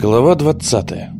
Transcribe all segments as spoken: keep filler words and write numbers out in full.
Глава двадцатая.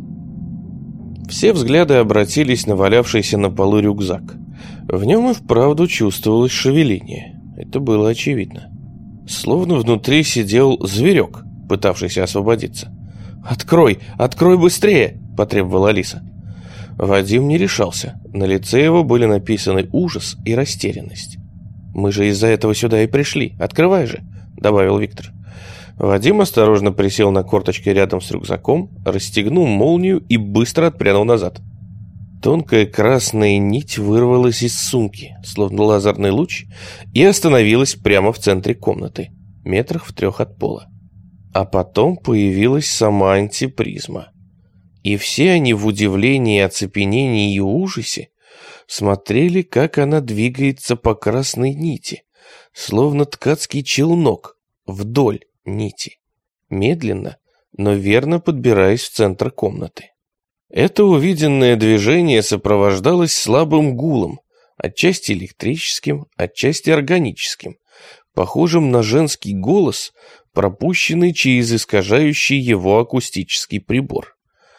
Все взгляды обратились на валявшийся на полу рюкзак. В нем и вправду чувствовалось шевеление. Это было очевидно. Словно внутри сидел зверек, пытавшийся освободиться. «Открой! Открой быстрее!» – потребовала Алиса. Вадим не решался. На лице его были написаны ужас и растерянность. «Мы же из-за этого сюда и пришли. Открывай же!» – добавил Виктор. Вадим осторожно присел на корточки рядом с рюкзаком, расстегнул молнию и быстро отпрянул назад. Тонкая красная нить вырвалась из сумки, словно лазерный луч, и остановилась прямо в центре комнаты, метрах в трех от пола. А потом появилась сама антипризма. И все они в удивлении, оцепенении и ужасе смотрели, как она двигается по красной нити, словно ткацкий челнок, вдоль нити, медленно, но верно подбираясь в центр комнаты. Это увиденное движение сопровождалось слабым гулом, отчасти электрическим, отчасти органическим, похожим на женский голос, пропущенный через искажающий его акустический прибор.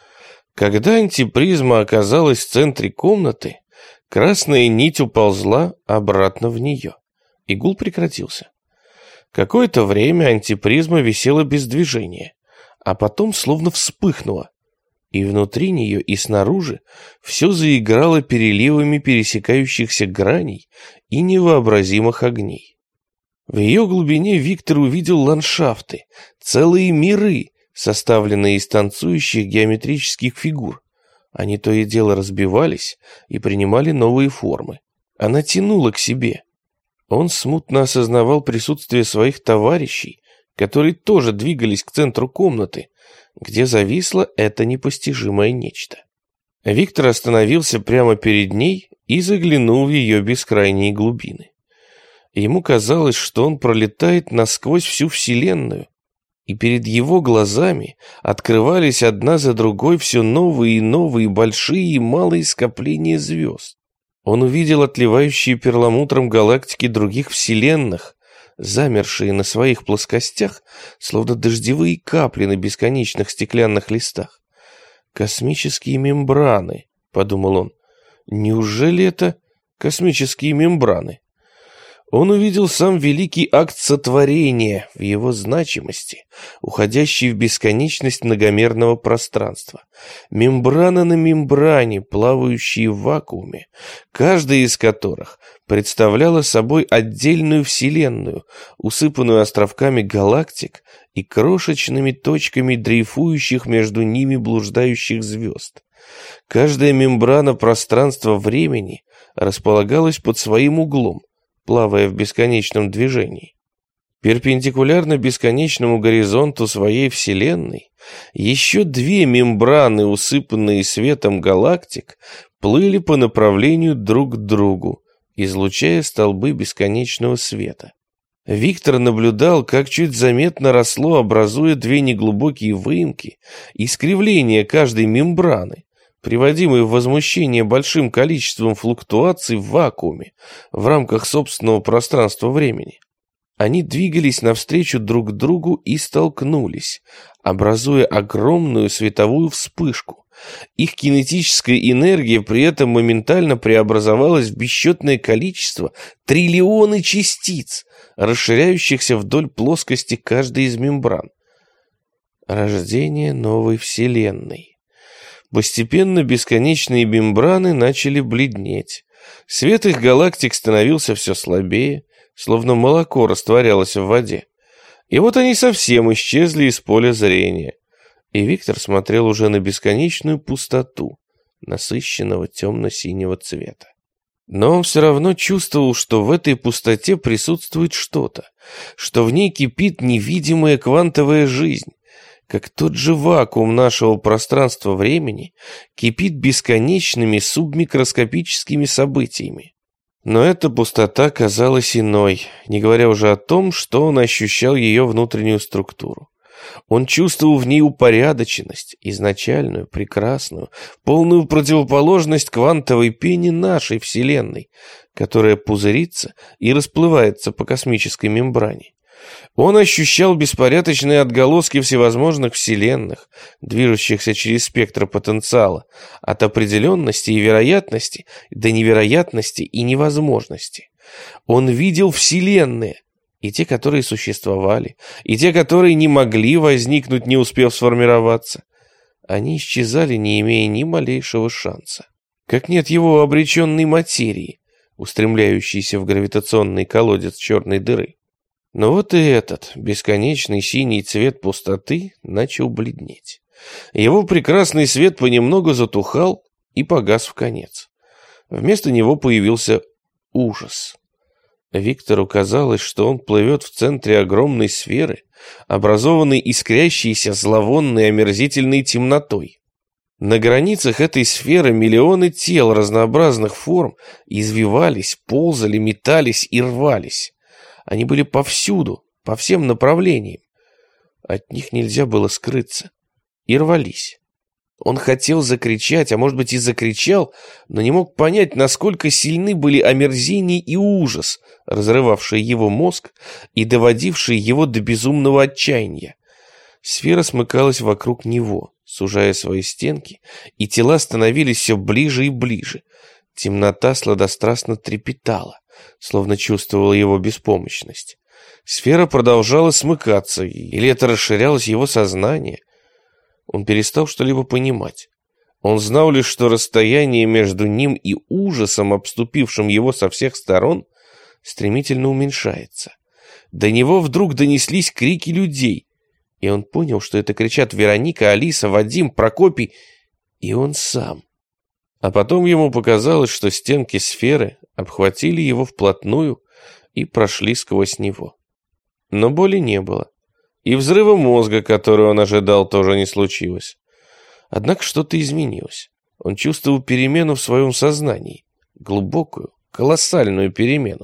Когда антипризма оказалась в центре комнаты, красная нить уползла обратно в нее, и гул прекратился. Какое-то время антипризма висела без движения, а потом словно вспыхнула, и внутри нее и снаружи все заиграло переливами пересекающихся граней и невообразимых огней. В ее глубине Виктор увидел ландшафты, целые миры, составленные из танцующих геометрических фигур. Они то и дело разбивались и принимали новые формы. Она тянула к себе. Он смутно осознавал присутствие своих товарищей, которые тоже двигались к центру комнаты, где зависло это непостижимое нечто. Виктор остановился прямо перед ней и заглянул в ее бескрайние глубины. Ему казалось, что он пролетает насквозь всю Вселенную, и перед его глазами открывались одна за другой все новые и новые большие и малые скопления звезд. Он увидел отливающие перламутром галактики других вселенных, замершие на своих плоскостях, словно дождевые капли на бесконечных стеклянных листах. «Космические мембраны», — подумал он. «Неужели это космические мембраны?» Он увидел сам великий акт сотворения в его значимости, уходящий в бесконечность многомерного пространства. Мембрана на мембране, плавающие в вакууме, каждая из которых представляла собой отдельную вселенную, усыпанную островками галактик и крошечными точками дрейфующих между ними блуждающих звезд. Каждая мембрана пространства-времени располагалась под своим углом, плавая в бесконечном движении. Перпендикулярно бесконечному горизонту своей Вселенной еще две мембраны, усыпанные светом галактик, плыли по направлению друг к другу, излучая столбы бесконечного света. Виктор наблюдал, как чуть заметно росло, образуя две неглубокие выемки, искривление каждой мембраны, приводимый в возмущение большим количеством флуктуаций в вакууме в рамках собственного пространства-времени. Они двигались навстречу друг другу и столкнулись, образуя огромную световую вспышку. Их кинетическая энергия при этом моментально преобразовалась в бесчетное количество триллионы частиц, расширяющихся вдоль плоскости каждой из мембран. Рождение новой вселенной. Постепенно бесконечные мембраны начали бледнеть. Свет их галактик становился все слабее, словно молоко растворялось в воде. И вот они совсем исчезли из поля зрения. И Виктор смотрел уже на бесконечную пустоту, насыщенного темно-синего цвета. Но он все равно чувствовал, что в этой пустоте присутствует что-то, что в ней кипит невидимая квантовая жизнь, как тот же вакуум нашего пространства-времени кипит бесконечными субмикроскопическими событиями. Но эта пустота казалась иной, не говоря уже о том, что он ощущал ее внутреннюю структуру. Он чувствовал в ней упорядоченность, изначальную, прекрасную, полную противоположность квантовой пене нашей Вселенной, которая пузырится и расплывается по космической мембране. Он ощущал беспорядочные отголоски всевозможных вселенных, движущихся через спектр потенциала, от определенности и вероятности до невероятности и невозможности. Он видел вселенные, и те, которые существовали, и те, которые не могли возникнуть, не успев сформироваться. Они исчезали, не имея ни малейшего шанса. Как нет его обреченной материи, устремляющейся в гравитационный колодец черной дыры. Но вот и этот бесконечный синий цвет пустоты начал бледнеть. Его прекрасный свет понемногу затухал и погас вконец. Вместо него появился ужас. Виктору казалось, что он плывет в центре огромной сферы, образованной искрящейся зловонной омерзительной темнотой. На границах этой сферы миллионы тел разнообразных форм извивались, ползали, метались и рвались. Они были повсюду, по всем направлениям. От них нельзя было скрыться. И рвались. Он хотел закричать, а может быть и закричал, но не мог понять, насколько сильны были омерзение и ужас, разрывавшие его мозг и доводившие его до безумного отчаяния. Сфера смыкалась вокруг него, сужая свои стенки, и тела становились все ближе и ближе. Темнота сладострастно трепетала, словно чувствовала его беспомощность. Сфера продолжала смыкаться, или это расширялось его сознание. Он перестал что-либо понимать. Он знал лишь, что расстояние между ним и ужасом, обступившим его со всех сторон, стремительно уменьшается. До него вдруг донеслись крики людей, и он понял, что это кричат Вероника, Алиса, Вадим, Прокопий и он сам. А потом ему показалось, что стенки сферы обхватили его вплотную и прошли сквозь него. Но боли не было. И взрыва мозга, который он ожидал, тоже не случилось. Однако что-то изменилось. Он чувствовал перемену в своем сознании. Глубокую, колоссальную перемену.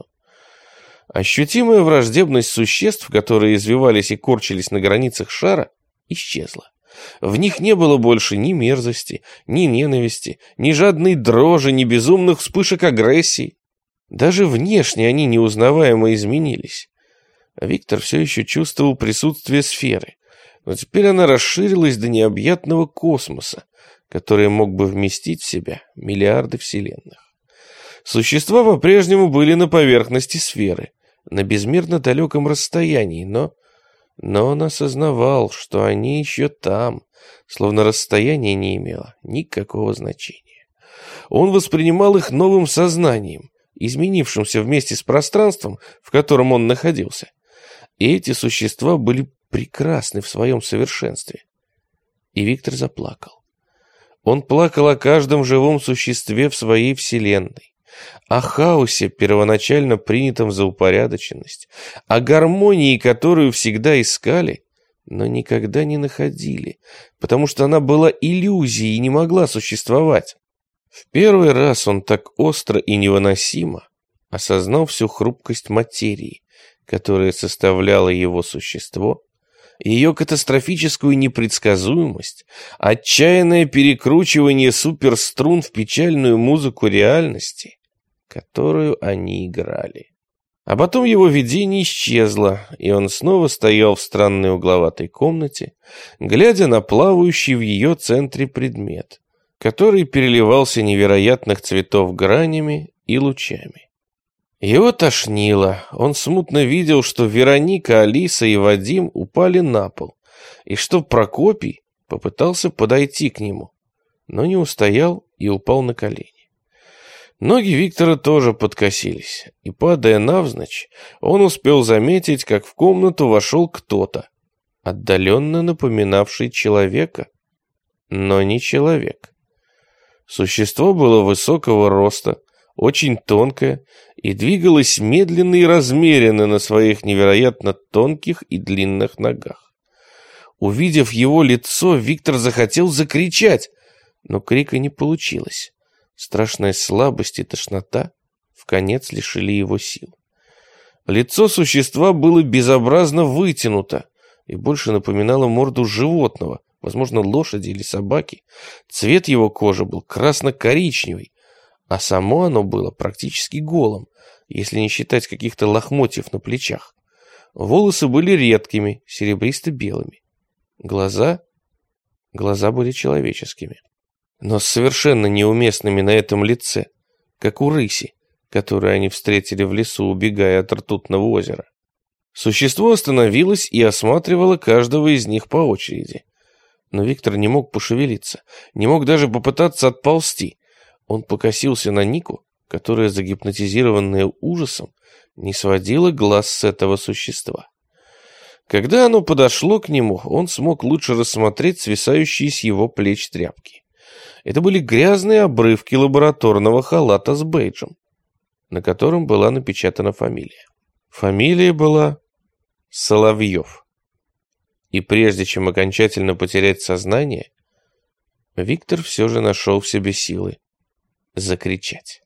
Ощутимая враждебность существ, которые извивались и корчились на границах шара, исчезла. В них не было больше ни мерзости, ни ненависти, ни жадной дрожи, ни безумных вспышек агрессии. Даже внешне они неузнаваемо изменились. Виктор все еще чувствовал присутствие сферы, но теперь она расширилась до необъятного космоса, который мог бы вместить в себя миллиарды вселенных. Существа по-прежнему были на поверхности сферы, на безмерно далеком расстоянии, но... Но он осознавал, что они еще там, словно расстояние не имело никакого значения. Он воспринимал их новым сознанием, изменившимся вместе с пространством, в котором он находился. И эти существа были прекрасны в своем совершенстве. И Виктор заплакал. Он плакал о каждом живом существе в своей вселенной, о хаосе, первоначально принятом за упорядоченность, о гармонии, которую всегда искали, но никогда не находили, потому что она была иллюзией и не могла существовать. В первый раз он так остро и невыносимо осознал всю хрупкость материи, которая составляла его существо, ее катастрофическую непредсказуемость, отчаянное перекручивание суперструн в печальную музыку реальности, которую они играли. А потом его видение исчезло, и он снова стоял в странной угловатой комнате, глядя на плавающий в ее центре предмет, который переливался невероятных цветов гранями и лучами. Его тошнило, он смутно видел, что Вероника, Алиса и Вадим упали на пол, и что Прокопий попытался подойти к нему, но не устоял и упал на колени. Ноги Виктора тоже подкосились, и, падая навзничь, он успел заметить, как в комнату вошел кто-то, отдаленно напоминавший человека, но не человек. Существо было высокого роста, очень тонкое, и двигалось медленно и размеренно на своих невероятно тонких и длинных ногах. Увидев его лицо, Виктор захотел закричать, но крика не получилось. Страшная слабость и тошнота вконец лишили его сил. Лицо существа было безобразно вытянуто и больше напоминало морду животного, возможно, лошади или собаки. Цвет его кожи был красно-коричневый, а само оно было практически голым, если не считать каких-то лохмотьев на плечах. Волосы были редкими, серебристо-белыми. Глаза... Глаза были человеческими, но совершенно неуместными на этом лице, как у рыси, которую они встретили в лесу, убегая от ртутного озера. Существо остановилось и осматривало каждого из них по очереди. Но Виктор не мог пошевелиться, не мог даже попытаться отползти. Он покосился на Нику, которая, загипнотизированная ужасом, не сводила глаз с этого существа. Когда оно подошло к нему, он смог лучше рассмотреть свисающие с его плеч тряпки. Это были грязные обрывки лабораторного халата с бейджем, на котором была напечатана фамилия. Фамилия была Соловьев. И прежде чем окончательно потерять сознание, Виктор все же нашел в себе силы закричать.